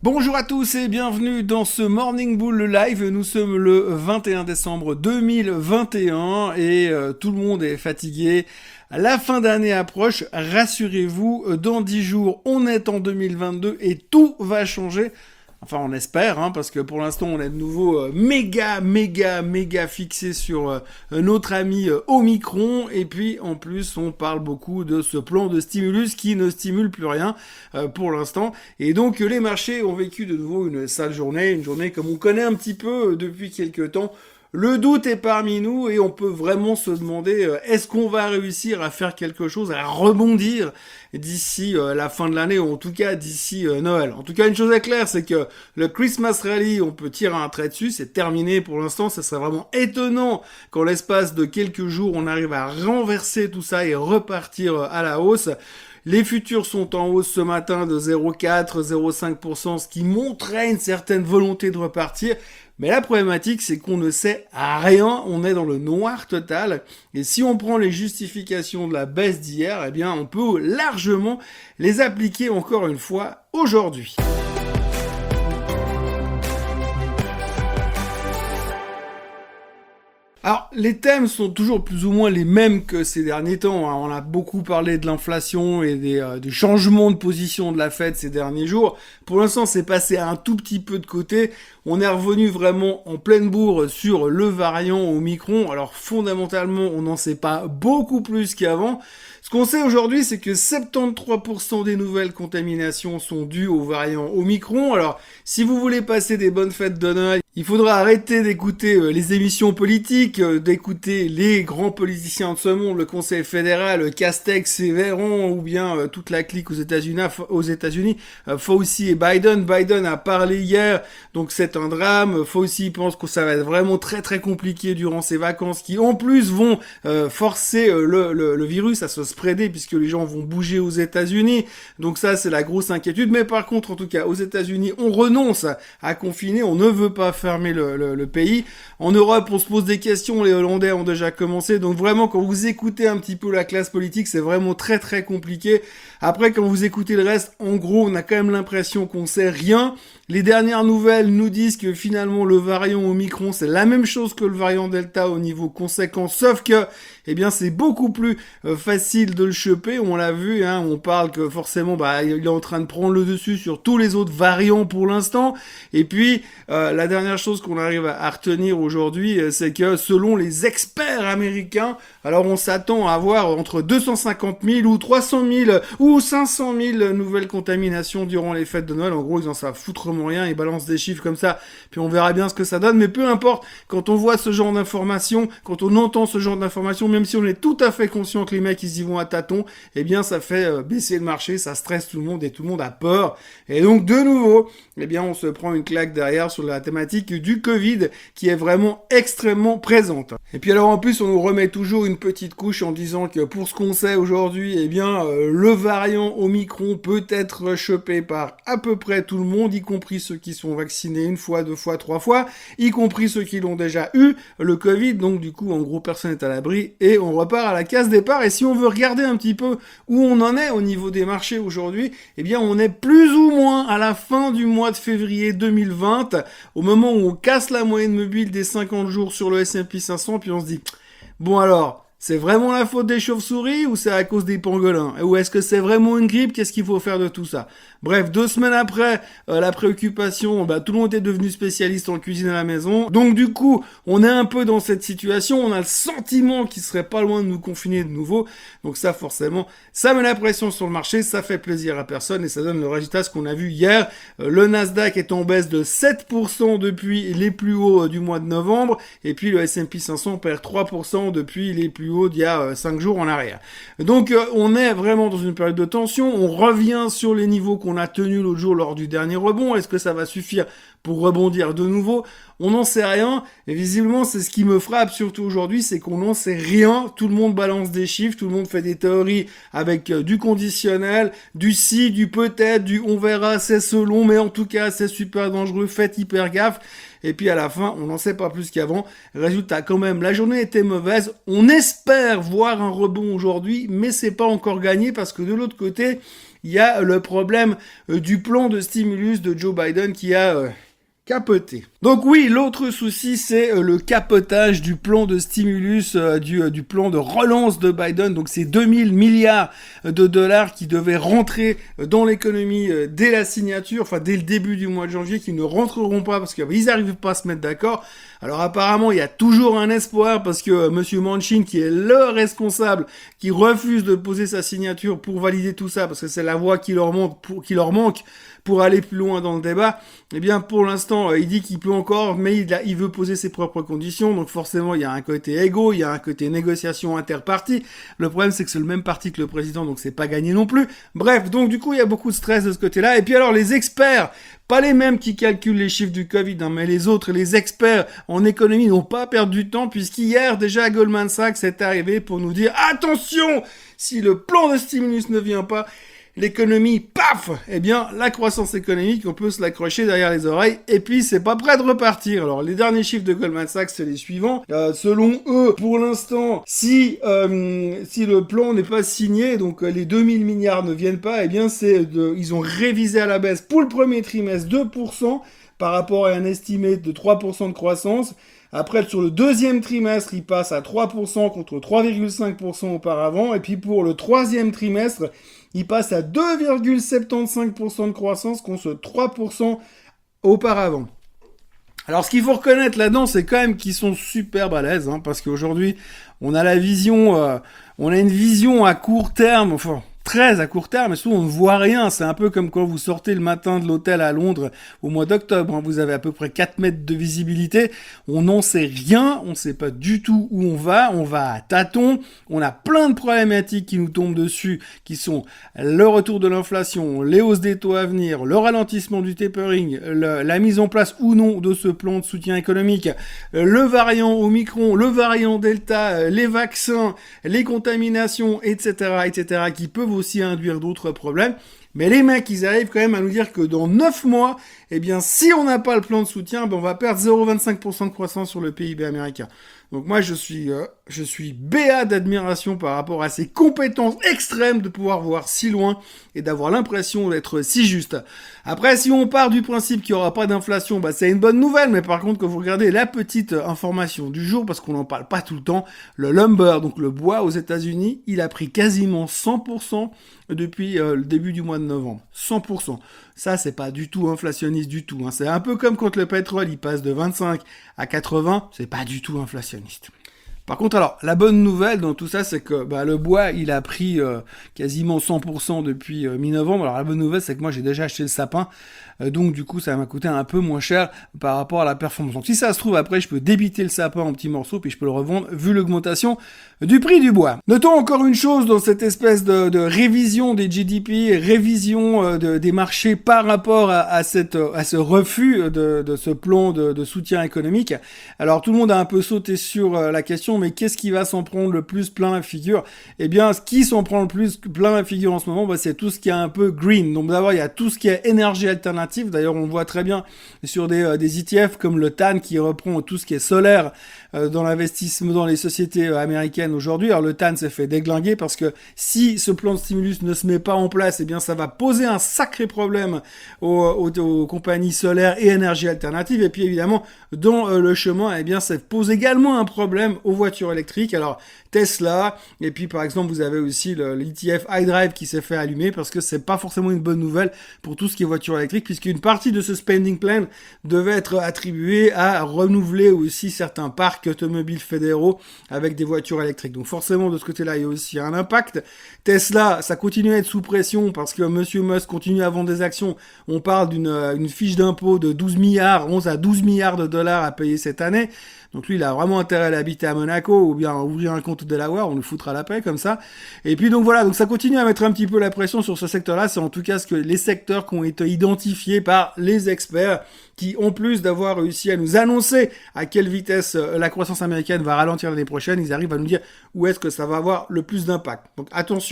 Bonjour à tous et bienvenue dans ce Morning Bull Live. Nous sommes le 21 décembre 2021 et tout le monde est fatigué. La fin d'année approche, rassurez-vous, dans 10 jours on est en 2022 et tout va changer. Enfin, on espère, parce que pour l'instant, on est de nouveau méga fixé sur notre ami Omicron. Et puis, en plus, on parle beaucoup de ce plan de stimulus qui ne stimule plus rien pour l'instant. Et donc, les marchés ont vécu de nouveau une sale journée, une journée comme on connaît un petit peu depuis quelques temps. Le doute est parmi nous et on peut vraiment se demander est-ce qu'on va réussir à faire quelque chose, à rebondir d'ici la fin de l'année ou en tout cas d'ici Noël. En tout cas, une chose est claire, c'est que le Christmas Rally, on peut tirer un trait dessus, c'est terminé pour l'instant. Ça serait vraiment étonnant qu'en l'espace de quelques jours, on arrive à renverser tout ça et repartir à la hausse. Les futurs sont en hausse ce matin de 0,4, 0,5%, ce qui montrait une certaine volonté de repartir. Mais la problématique, c'est qu'on ne sait rien, on est dans le noir total. Et si on prend les justifications de la baisse d'hier, eh bien, on peut largement les appliquer encore une fois aujourd'hui. Alors, les thèmes sont toujours plus ou moins les mêmes que ces derniers temps. On a beaucoup parlé de l'inflation et des changements de position de la Fed ces derniers jours. Pour l'instant, c'est passé un tout petit peu de côté. On est revenu vraiment en pleine bourre sur le variant Omicron. Alors, fondamentalement, on n'en sait pas beaucoup plus qu'avant. Ce qu'on sait aujourd'hui, c'est que 73% des nouvelles contaminations sont dues au variant Omicron. Alors, si vous voulez passer des bonnes fêtes de Noël, il faudra arrêter d'écouter les émissions politiques, d'écouter les grands politiciens de ce monde, le Conseil fédéral, Castex et Véran, ou bien toute la clique aux États-Unis, Fauci et Biden. Biden a parlé hier, donc c'est un drame. Fauci pense que ça va être vraiment très très compliqué durant ces vacances, qui en plus vont forcer le virus à se spreader, puisque les gens vont bouger aux États-Unis. Donc ça, c'est la grosse inquiétude. Mais par contre, en tout cas, aux États-Unis, on renonce à confiner, on ne veut pas fermer le pays. En Europe, on se pose des questions, les Hollandais ont déjà commencé, donc vraiment, quand vous écoutez un petit peu la classe politique, c'est vraiment très très compliqué. Après, quand vous écoutez le reste, en gros, on a quand même l'impression qu'on sait rien. Les dernières nouvelles nous disent que finalement, le variant Omicron, c'est la même chose que le variant Delta au niveau conséquent, sauf que, eh bien, c'est beaucoup plus facile de le choper. On l'a vu, on parle que forcément, il est en train de prendre le dessus sur tous les autres variants pour l'instant. Et puis, la dernière chose qu'on arrive à retenir aujourd'hui, c'est que selon les experts américains, alors on s'attend à avoir entre 250 000 ou 300 000 ou 500 000 nouvelles contaminations durant les fêtes de Noël. En gros, ils en savent foutrement rien, ils balancent des chiffres comme ça, puis on verra bien ce que ça donne. Mais peu importe, quand on voit ce genre d'informations, quand on entend ce genre d'informations, même si on est tout à fait conscient que les mecs ils y vont à tâtons, eh bien ça fait baisser le marché, ça stresse tout le monde et tout le monde a peur. Et donc de nouveau, eh bien on se prend une claque derrière sur la thématique du Covid qui est vraiment extrêmement présente. Et puis alors en plus on nous remet toujours une petite couche en disant que pour ce qu'on sait aujourd'hui, eh bien le variant Omicron peut être chopé par à peu près tout le monde, y compris ceux qui sont vaccinés une fois, deux fois, trois fois, y compris ceux qui l'ont déjà eu, le Covid. Donc du coup en gros personne n'est à l'abri et on repart à la case départ. Et si on veut regarder un petit peu où on en est au niveau des marchés aujourd'hui, eh bien on est plus ou moins à la fin du mois de février 2020, au moment où on casse la moyenne mobile des 50 jours sur le S&P 500, puis on se dit, bon alors, c'est vraiment la faute des chauves-souris ou c'est à cause des pangolins? Ou est-ce que c'est vraiment une grippe? Qu'est-ce qu'il faut faire de tout ça? Bref, 2 semaines après la préoccupation, tout le monde est devenu spécialiste en cuisine à la maison. Donc du coup, on est un peu dans cette situation. On a le sentiment qu'il serait pas loin de nous confiner de nouveau. Donc ça, forcément, ça met la pression sur le marché. Ça fait plaisir à personne et ça donne le résultat, ce qu'on a vu hier. Le Nasdaq est en baisse de 7% depuis les plus hauts du mois de novembre. Et puis le S&P 500 perd 3% depuis les plus hauts d'il y a 5 jours en arrière. Donc on est vraiment dans une période de tension. On revient sur les niveaux qu'on a tenus l'autre jour lors du dernier rebond. Est-ce que ça va suffire pour rebondir de nouveau? On n'en sait rien. Et visiblement, c'est ce qui me frappe surtout aujourd'hui, c'est qu'on n'en sait rien. Tout le monde balance des chiffres, tout le monde fait des théories avec du conditionnel, du si, du peut-être, du on verra, c'est selon, mais en tout cas, c'est super dangereux, faites hyper gaffe. Et puis à la fin, on n'en sait pas plus qu'avant. Résultat, quand même, la journée était mauvaise. On espère voir un rebond aujourd'hui, mais c'est pas encore gagné parce que de l'autre côté, il y a le problème du plan de stimulus de Joe Biden qui a capoté. Donc oui, l'autre souci, c'est le capotage du plan de stimulus, du plan de relance de Biden. Donc c'est 2000 milliards de dollars qui devaient rentrer dans l'économie dès la signature, enfin dès le début du mois de janvier, qui ne rentreront pas parce qu'ils n'arrivent pas à se mettre d'accord. Alors apparemment, il y a toujours un espoir parce que Monsieur Manchin, qui est le responsable, qui refuse de poser sa signature pour valider tout ça, parce que c'est la voie qui leur manque pour aller plus loin dans le débat, eh bien pour l'instant, il dit qu'il peut encore, mais il veut poser ses propres conditions, donc forcément il y a un côté égo, il y a un côté négociation interparti. Le problème c'est que c'est le même parti que le président, donc c'est pas gagné non plus. Bref, donc du coup il y a beaucoup de stress de ce côté-là. Et puis alors les experts, pas les mêmes qui calculent les chiffres du Covid, hein, mais les autres, les experts en économie n'ont pas perdu de temps, puisqu'hier déjà Goldman Sachs est arrivé pour nous dire attention, si le plan de stimulus ne vient pas, l'économie, paf, eh bien, la croissance économique, on peut se l'accrocher derrière les oreilles, et puis c'est pas prêt de repartir. Alors, les derniers chiffres de Goldman Sachs, c'est les suivants. Selon eux, pour l'instant, si le plan n'est pas signé, donc les 2000 milliards ne viennent pas, eh bien, ils ont révisé à la baisse pour le premier trimestre 2%, par rapport à un estimé de 3% de croissance. Après, sur le deuxième trimestre, il passe à 3% contre 3,5% auparavant. Et puis pour le troisième trimestre, il passe à 2,75% de croissance contre 3% auparavant. Alors, ce qu'il faut reconnaître là-dedans, c'est quand même qu'ils sont super balèzes, hein, parce qu'aujourd'hui, on a une vision à court terme, enfin, très à court terme, mais souvent on ne voit rien. C'est un peu comme quand vous sortez le matin de l'hôtel à Londres au mois d'octobre, hein. Vous avez à peu près 4 mètres de visibilité, on n'en sait rien, on ne sait pas du tout où on va à tâtons, on a plein de problématiques qui nous tombent dessus, qui sont le retour de l'inflation, les hausses des taux à venir, le ralentissement du tapering, la mise en place ou non de ce plan de soutien économique, le variant Omicron, le variant Delta, les vaccins, les contaminations, etc., qui peuvent aussi induire d'autres problèmes. Mais les mecs, ils arrivent quand même à nous dire que dans 9 mois, eh bien, si on n'a pas le plan de soutien, ben, on va perdre 0,25% de croissance sur le PIB américain. Donc moi, je suis béat d'admiration par rapport à ces compétences extrêmes de pouvoir voir si loin et d'avoir l'impression d'être si juste. Après, si on part du principe qu'il n'y aura pas d'inflation, bah, c'est une bonne nouvelle. Mais par contre, quand vous regardez la petite information du jour, parce qu'on n'en parle pas tout le temps, le lumber, donc le bois aux États-Unis, il a pris quasiment 100% depuis le début du mois de novembre. 100%. Ça, c'est pas du tout inflationniste du tout, hein. C'est un peu comme quand le pétrole, il passe de 25 à 80, c'est pas du tout inflationniste. Par contre, alors, la bonne nouvelle dans tout ça, c'est que le bois, il a pris quasiment 100% depuis mi-novembre. Alors, la bonne nouvelle, c'est que moi, j'ai déjà acheté le sapin. Donc, du coup, ça m'a coûté un peu moins cher par rapport à la performance. Donc, si ça se trouve, après, je peux débiter le sapin en petits morceaux, puis je peux le revendre, vu l'augmentation du prix du bois. Notons encore une chose dans cette espèce de révision des GDP, révision des marchés par rapport à ce refus de ce plan de soutien économique. Alors, tout le monde a un peu sauté sur la question, mais qu'est-ce qui va s'en prendre le plus plein la figure? Eh bien, ce qui s'en prend le plus plein la figure en ce moment, c'est tout ce qui est un peu green. Donc d'abord, il y a tout ce qui est énergie alternative. D'ailleurs, on voit très bien sur des ETF comme le TAN qui reprend tout ce qui est solaire dans l'investissement dans les sociétés américaines aujourd'hui. Alors le TAN s'est fait déglinguer parce que si ce plan de stimulus ne se met pas en place, eh bien ça va poser un sacré problème aux compagnies solaires et énergie alternative. Et puis évidemment, dans le chemin, eh bien ça pose également un problème aux voitures électriques. Alors Tesla, et puis par exemple vous avez aussi l'ETF iDrive qui s'est fait allumer parce que c'est pas forcément une bonne nouvelle pour tout ce qui est voiture électrique, puisqu'une partie de ce spending plan devait être attribuée à renouveler aussi certains parcs automobiles fédéraux avec des voitures électriques. Donc forcément de ce côté-là il y a aussi un impact. Tesla, ça continue à être sous pression parce que Monsieur Musk continue à vendre des actions. On parle d'une fiche d'impôt de 11 à 12 milliards de dollars à payer cette année. Donc lui, il a vraiment intérêt à habiter à Monaco ou bien ouvrir un compte Delaware, on le foutra la paix comme ça. Et puis donc voilà, donc ça continue à mettre un petit peu la pression sur ce secteur-là. C'est en tout cas ce que les secteurs qui ont été identifiés par les experts, qui en plus d'avoir réussi à nous annoncer à quelle vitesse la croissance américaine va ralentir l'année prochaine, ils arrivent à nous dire où est-ce que ça va avoir le plus d'impact. Donc attention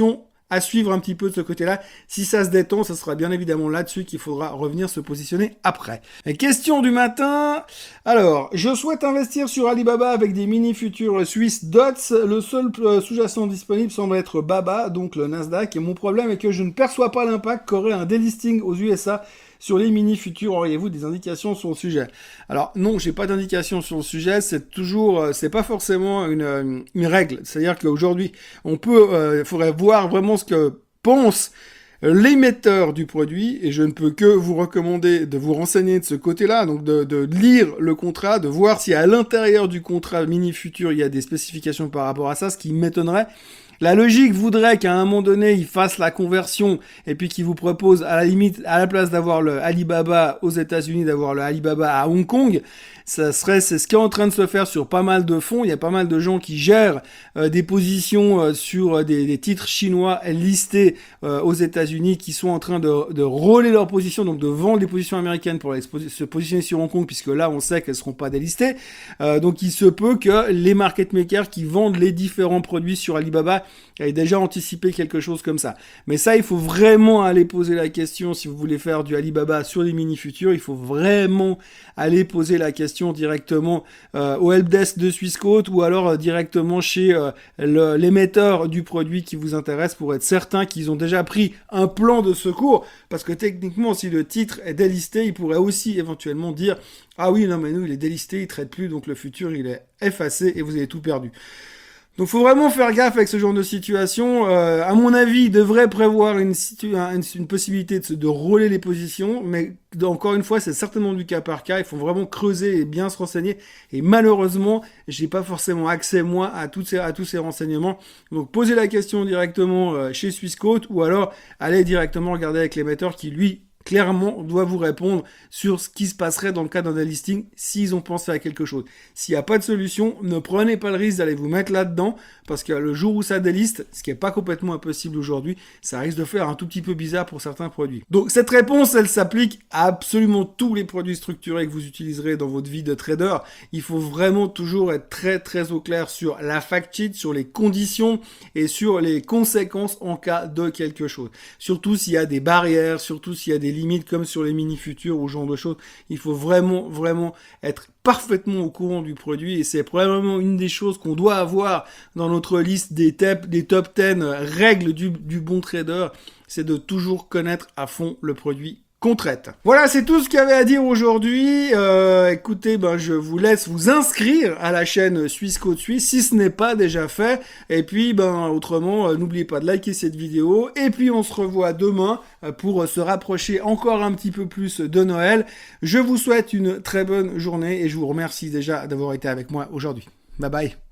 à suivre un petit peu de ce côté-là. Si ça se détend, ce sera bien évidemment là-dessus qu'il faudra revenir se positionner après. Et question du matin. Alors, je souhaite investir sur Alibaba avec des mini-futurs suisses DOTS. Le seul sous-jacent disponible semble être BABA, donc le Nasdaq. Et mon problème est que je ne perçois pas l'impact qu'aurait un délisting aux USA sur les mini-futurs. Auriez-vous des indications sur le sujet? Alors non, j'ai pas d'indications sur le sujet. C'est toujours, c'est pas forcément une règle. C'est-à-dire qu'aujourd'hui, on peut, faudrait voir vraiment ce que pense l'émetteur du produit, et je ne peux que vous recommander de vous renseigner de ce côté-là, donc de lire le contrat, de voir si à l'intérieur du contrat mini-futur, il y a des spécifications par rapport à ça, ce qui m'étonnerait. La logique voudrait qu'à un moment donné, il fasse la conversion et puis qu'il vous propose, à la limite, à la place d'avoir le Alibaba aux États-Unis, d'avoir le Alibaba à Hong Kong. C'est ce qui est en train de se faire sur pas mal de fonds. Il y a pas mal de gens qui gèrent des positions sur des titres chinois listés aux États-Unis, qui sont en train de rôler leurs positions, donc de vendre les positions américaines pour se positionner sur Hong Kong, puisque là, on sait qu'elles seront pas délistées. Donc, il se peut que les market makers qui vendent les différents produits sur Alibaba aient déjà anticipé quelque chose comme ça. Mais ça, il faut vraiment aller poser la question. Si vous voulez faire du Alibaba sur les mini-futurs, il faut vraiment aller poser la question directement au helpdesk de Swissquote, ou alors directement chez l'émetteur du produit qui vous intéresse, pour être certain qu'ils ont déjà pris un plan de secours, parce que techniquement, si le titre est délisté, il pourrait aussi éventuellement dire « Ah oui, non mais nous, il est délisté, il traite plus, donc le futur, il est effacé et vous avez tout perdu ». Donc, faut vraiment faire gaffe avec ce genre de situation. À mon avis, il devrait prévoir une possibilité de rôler les positions, mais encore une fois, c'est certainement du cas par cas. Il faut vraiment creuser et bien se renseigner. Et malheureusement, j'ai pas forcément accès, moi, à tous ces renseignements. Donc, posez la question directement chez Swissquote, ou alors allez directement regarder avec l'émetteur qui, lui, clairement, on doit vous répondre sur ce qui se passerait dans le cas d'un delisting s'ils ont pensé à quelque chose. S'il n'y a pas de solution, ne prenez pas le risque d'aller vous mettre là-dedans, parce que le jour où ça déliste, ce qui n'est pas complètement impossible aujourd'hui, ça risque de faire un tout petit peu bizarre pour certains produits. Donc cette réponse, elle s'applique à absolument tous les produits structurés que vous utiliserez dans votre vie de trader. Il faut vraiment toujours être très très au clair sur la fact sheet, sur les conditions et sur les conséquences en cas de quelque chose. Surtout s'il y a des barrières, surtout s'il y a des limites comme sur les mini-futurs ou ce genre de choses. Il faut vraiment être parfaitement au courant du produit, et c'est probablement une des choses qu'on doit avoir dans notre liste des top 10 règles du bon trader, c'est de toujours connaître à fond le produit qu'on traite. Voilà, c'est tout ce qu'il y avait à dire aujourd'hui. Écoutez, je vous laisse vous inscrire à la chaîne Swissquote Suisse si ce n'est pas déjà fait. Et puis, autrement, n'oubliez pas de liker cette vidéo. Et puis, on se revoit demain pour se rapprocher encore un petit peu plus de Noël. Je vous souhaite une très bonne journée et je vous remercie déjà d'avoir été avec moi aujourd'hui. Bye bye.